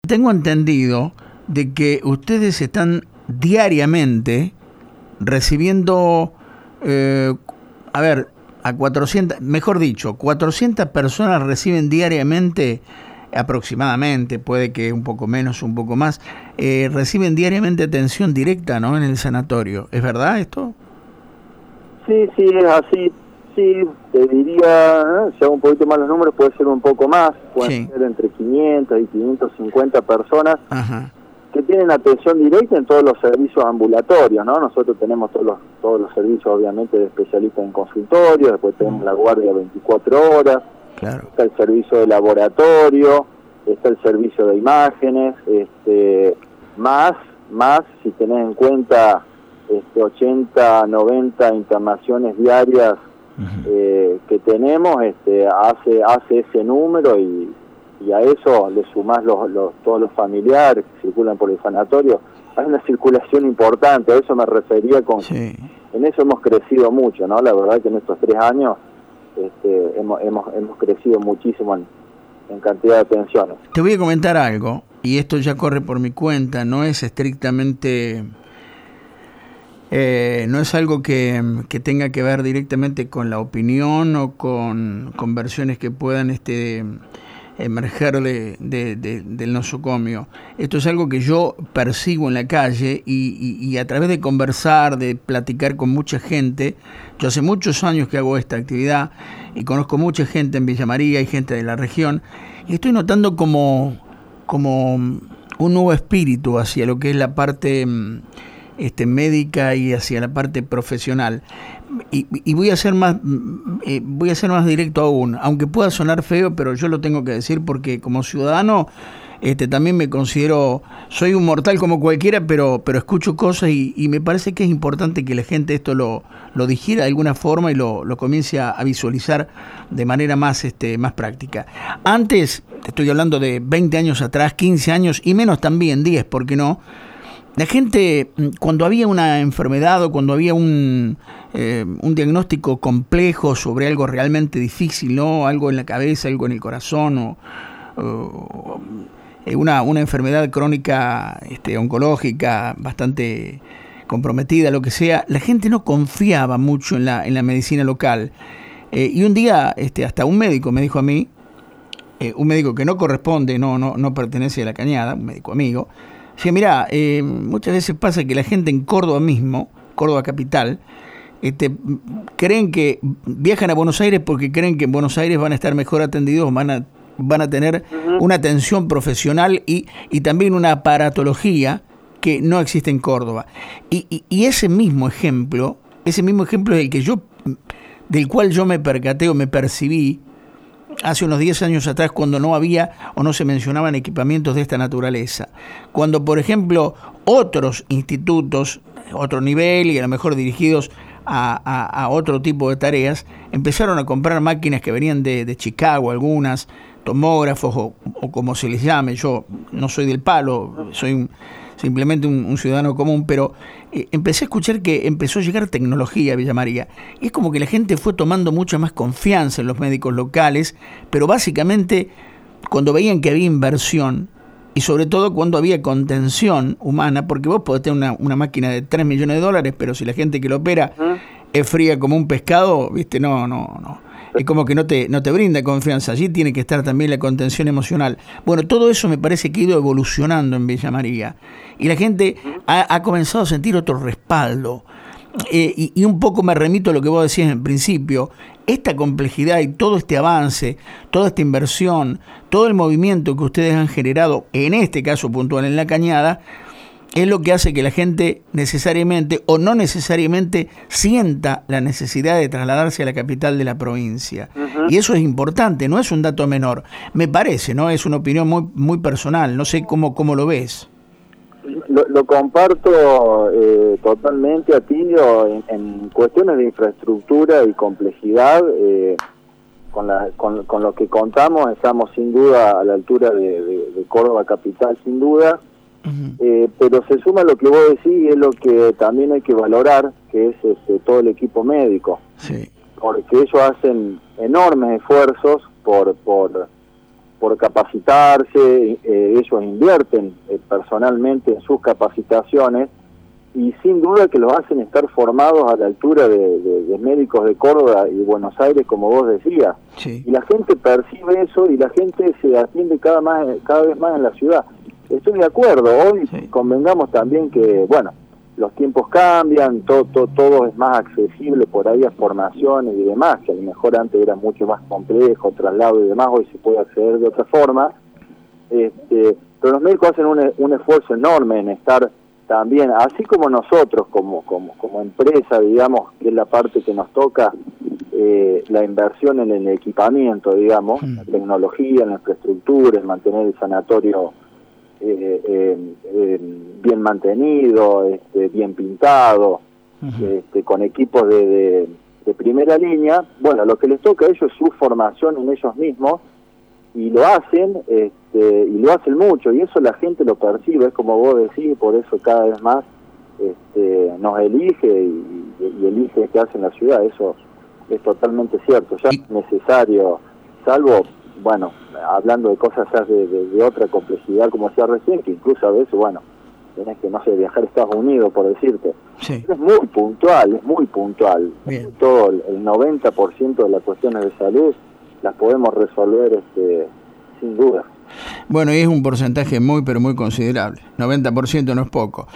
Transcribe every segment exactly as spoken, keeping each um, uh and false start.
Tengo entendido de que ustedes están diariamente recibiendo, eh, a ver, a cuatrocientas, mejor dicho, cuatrocientas personas reciben diariamente, aproximadamente, puede que un poco menos, un poco más, eh, reciben diariamente atención directa, ¿no?, en el sanatorio. ¿Es verdad esto? Sí, sí, es así. Sí, te diría, ¿eh? Si hago un poquito más los números, puede ser un poco más, pueden sí. ser entre quinientas y quinientas cincuenta personas. Ajá. Que tienen atención directa en todos los servicios ambulatorios, ¿no? Nosotros tenemos todos los todos los servicios, obviamente, de especialistas en consultorio, después tenemos mm. la guardia veinticuatro horas, claro. Está el servicio de laboratorio, está el servicio de imágenes, este más, más, si tenés en cuenta este ochenta, noventa internaciones diarias, Uh-huh. eh, que tenemos, este hace hace ese número y, y a eso le sumás los, los, todos los familiares que circulan por el sanatorio. Hay una circulación importante, a eso me refería con sí. En eso hemos crecido mucho, ¿no? La verdad que en estos tres años este, hemos, hemos, hemos crecido muchísimo en, en cantidad de atenciones. Te voy a comentar algo, y esto ya corre por mi cuenta, no es estrictamente... Eh, no es algo que, que tenga que ver directamente con la opinión o con, con versiones que puedan este, emerger de, de, de, del nosocomio. Esto es algo que yo persigo en la calle y, y, y a través de conversar, de platicar con mucha gente. Yo hace muchos años que hago esta actividad y conozco mucha gente en Villa María y gente de la región, y estoy notando como, como un nuevo espíritu hacia lo que es la parte... Este, médica y hacia la parte profesional, y, y voy a ser más eh, voy a ser más directo aún, aunque pueda sonar feo, pero yo lo tengo que decir porque como ciudadano este, también me considero, soy un mortal como cualquiera, pero pero escucho cosas y, y me parece que es importante que la gente esto lo, lo digiera de alguna forma y lo, lo comience a, a visualizar de manera más, este, más práctica. Antes, te estoy hablando de veinte años atrás, quince años y menos también, diez, ¿por qué no? La gente, cuando había una enfermedad o cuando había un, eh, un diagnóstico complejo sobre algo realmente difícil, ¿no? Algo en la cabeza, algo en el corazón, o, o una, una enfermedad crónica este, oncológica bastante comprometida, lo que sea, la gente no confiaba mucho en la, en la medicina local. Eh, y un día este, hasta un médico me dijo a mí, eh, un médico que no corresponde, no, no, no pertenece a la Cañada, un médico amigo, sí, mirá, eh, muchas veces pasa que la gente en Córdoba mismo, Córdoba capital, este, creen que viajan a Buenos Aires porque creen que en Buenos Aires van a estar mejor atendidos, van a, van a tener uh-huh. una atención profesional y, y también una aparatología que no existe en Córdoba. Y, y, y ese mismo ejemplo, ese mismo ejemplo es el que yo, del cual yo me percaté o me percibí hace unos diez años atrás, cuando no había o no se mencionaban equipamientos de esta naturaleza. Cuando, por ejemplo, otros institutos, otro nivel y a lo mejor dirigidos a, a, a otro tipo de tareas, empezaron a comprar máquinas que venían de, de Chicago, algunas, tomógrafos o, o como se les llame. Yo no soy del palo, soy un, simplemente un, un ciudadano común, pero eh, empecé a escuchar que empezó a llegar tecnología a Villa María. Y es como que la gente fue tomando mucha más confianza en los médicos locales, pero básicamente cuando veían que había inversión y sobre todo cuando había contención humana, porque vos podés tener una, una máquina de tres millones de dólares, pero si la gente que lo opera ¿Ah? es fría como un pescado, viste, no, no, no. Es como que no te, no te brinda confianza. Allí tiene que estar también la contención emocional. Bueno, todo eso me parece que ha ido evolucionando en Villa María. Y la gente ha, ha comenzado a sentir otro respaldo. Eh, y, y un poco me remito a lo que vos decías en principio. Esta complejidad y todo este avance, toda esta inversión, todo el movimiento que ustedes han generado, en este caso puntual en La Cañada, es lo que hace que la gente necesariamente o no necesariamente sienta la necesidad de trasladarse a la capital de la provincia. Uh-huh. Y eso es importante, no es un dato menor. Me parece, ¿no? Es una opinión muy muy personal, no sé cómo, cómo lo ves. Lo, lo comparto eh, totalmente, Atilio, en, en cuestiones de infraestructura y complejidad. Eh, con, la, con, con lo que contamos, estamos sin duda a la altura de, de, de Córdoba capital, sin duda. Uh-huh. Eh, pero se suma lo que vos decís y es lo que también hay que valorar, que es este, todo el equipo médico. Sí. Porque ellos hacen enormes esfuerzos por, por por capacitarse, eh, ellos invierten eh, personalmente en sus capacitaciones, y sin duda que los hacen estar formados a la altura de, de, de médicos de Córdoba y Buenos Aires, como vos decías. Sí. Y la gente percibe eso y la gente se atiende cada, más, cada vez más en la ciudad. Estoy de acuerdo, hoy sí. Convengamos también que, bueno, los tiempos cambian, todo, todo, todo es más accesible por ahí a formaciones y demás, que a lo mejor antes era mucho más complejo, traslado y demás, hoy se puede acceder de otra forma. Este, pero los médicos hacen un, un esfuerzo enorme en estar también, así como nosotros como, como, como empresa, digamos, que es la parte que nos toca, eh, la inversión en el equipamiento, digamos, mm. la tecnología, en la infraestructura, en mantener el sanatorio eh, eh, eh, bien mantenido, este, bien pintado, uh-huh. este, con equipos de, de, de primera línea. Bueno, lo que les toca a ellos es su formación en ellos mismos, y lo hacen, este, y lo hacen mucho, y eso la gente lo percibe, es como vos decís, por eso cada vez más este, nos elige y, y elige qué hace en la ciudad. Eso es totalmente cierto, ya es necesario, salvo, bueno, hablando de cosas de, de, de otra complejidad, como decía recién, que incluso a veces, bueno, tenés que, no sé, viajar a Estados Unidos, por decirte. Sí. Es muy puntual, es muy puntual. Bien. Todo el noventa por ciento de las cuestiones de salud las podemos resolver este, sin duda. Bueno, y es un porcentaje muy, pero muy considerable. noventa por ciento no es poco.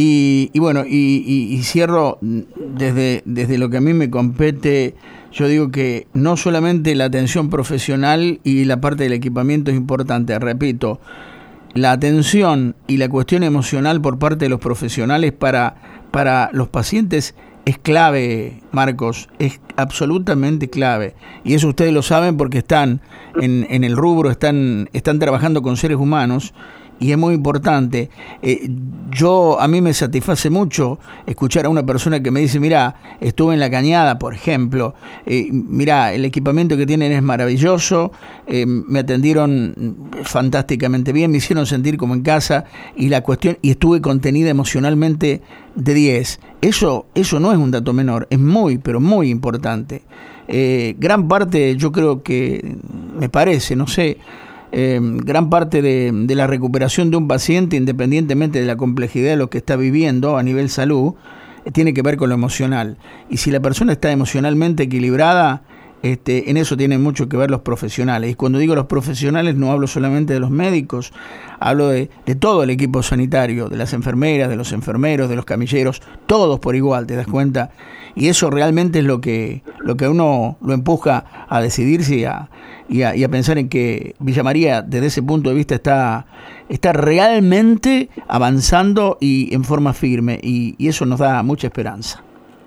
Y, y bueno, y, y, y cierro desde, desde lo que a mí me compete. Yo digo que no solamente la atención profesional y la parte del equipamiento es importante, repito, la atención y la cuestión emocional por parte de los profesionales para, para los pacientes es clave, Marcos, es absolutamente clave. Y eso ustedes lo saben porque están en, en el rubro, están, están trabajando con seres humanos, y es muy importante. Eh, yo, a mí me satisface mucho escuchar a una persona que me dice, mira, estuve en La Cañada, por ejemplo, eh, mira, el equipamiento que tienen es maravilloso, eh, me atendieron fantásticamente bien, me hicieron sentir como en casa, y la cuestión, y estuve contenida emocionalmente de diez. Eso, eso no es un dato menor, es muy, pero muy importante. Eh, gran parte, yo creo que, me parece, no sé, Eh, gran parte de, de la recuperación de un paciente, independientemente de la complejidad de lo que está viviendo a nivel salud, eh, tiene que ver con lo emocional. Y si la persona está emocionalmente equilibrada, este, en eso tienen mucho que ver los profesionales. Y cuando digo los profesionales no hablo solamente de los médicos, hablo de, de todo el equipo sanitario, de las enfermeras, de los enfermeros, de los camilleros, todos por igual, ¿te das cuenta? Y eso realmente es lo que, lo que a uno lo empuja a decidirse y a, y a, y a pensar en que Villa María, desde ese punto de vista, está, está realmente avanzando y en forma firme, y, y eso nos da mucha esperanza.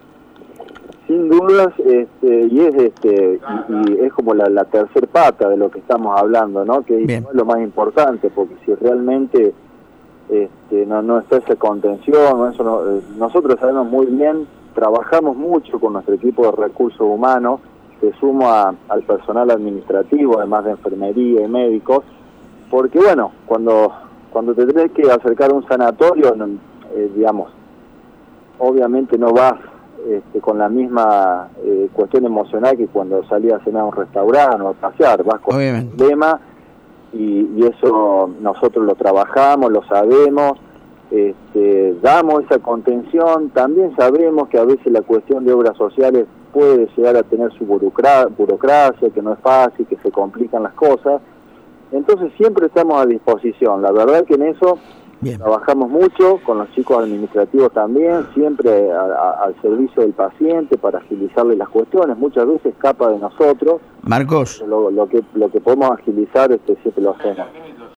Sin dudas, este, y es este y, y es como la, la tercer pata de lo que estamos hablando, ¿no? Que Bien. Es lo más importante, porque si realmente este, no, no está esa contención, eso no, eh, nosotros sabemos muy bien, trabajamos mucho con nuestro equipo de recursos humanos, se suma a, al personal administrativo, además de enfermería y médicos, porque bueno, cuando cuando te tenés que acercar a un sanatorio, no, eh, digamos, obviamente no vas este, con la misma eh, cuestión emocional que cuando salías a cenar a un restaurante o a pasear, vas con un problema, y, y eso nosotros lo trabajamos, lo sabemos, este, damos esa contención. También sabemos que a veces la cuestión de obras sociales puede llegar a tener su burocra- burocracia, que no es fácil, que se complican las cosas. Entonces siempre estamos a disposición. La verdad que en eso Bien. Trabajamos mucho, con los chicos administrativos también, siempre a, a, al servicio del paciente para agilizarle las cuestiones. Muchas veces escapa de nosotros. Marcos. Lo, lo, que, lo que podemos agilizar este, siempre lo hacemos.